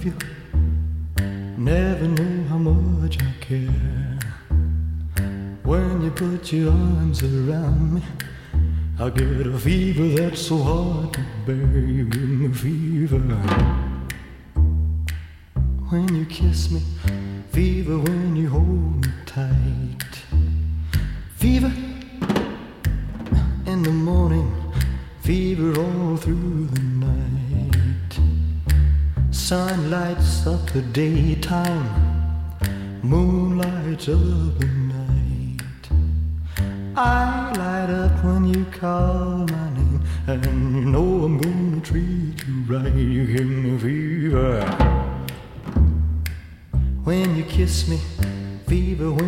love you, never knew how much I care. When you put your arms around me, I get a fever that's so hard to bear. You give me fever when you kiss me, fever when you hold me tight, fever in the morning, fever all through the night. Sun lights up the daytime, moon lights up the night. I light up when you call my name, and you know I'm gonna treat you right. You give me fever when you kiss me, fever when